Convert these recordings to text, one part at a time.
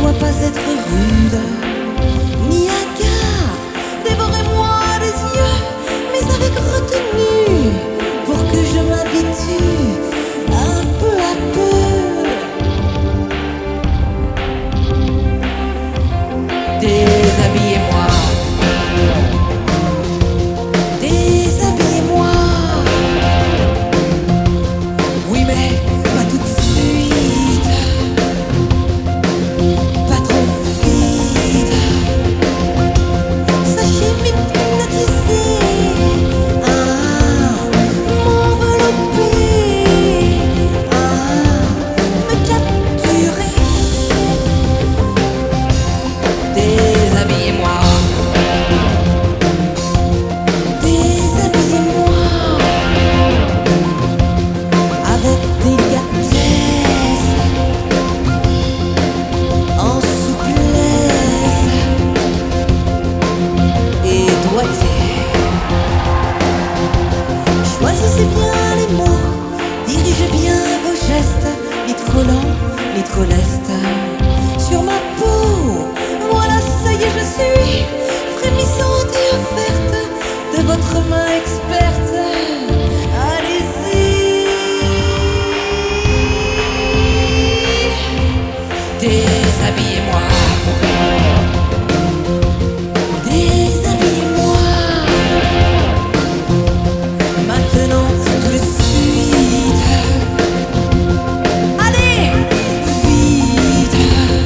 dois pas être rude, ni hagard. Dévorez-moi les yeux, mais avec retenue, pour que je m'habitue un peu à peu. Déshabillez-moi, déshabillez-moi. Oui, mais pas tout de suite, pas trop vite. Sachez m'hypnotiser, m'envelopper, me capturer. Déshabillez-moi, déshabillez-moi avec délicatesse, en souplesse et doigté. Choisissez bien les mots, dirigez bien vos gestes, ni trop lents, ni trop lestes. Sur ma peau, voilà, ça y est, je suis frémissante et offerte de votre main experte. Allez-y, déshabillez-moi, déshabillez-moi. Maintenant, tout de suite. Allez, vite.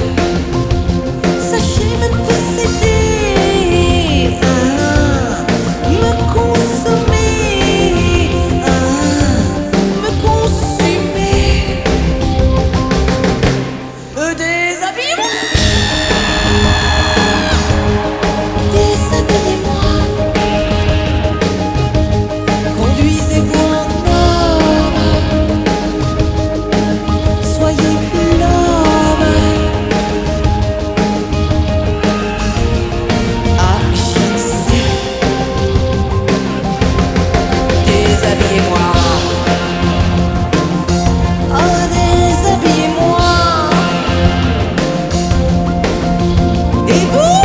Sachez me posséder, me consommer, me consumer. Déshabillez-moi, déshabillez-moi. Conduisez-vous en homme, soyez l'homme. Agissez, déshabillez-moi, oh déshabillez-moi. Et vous?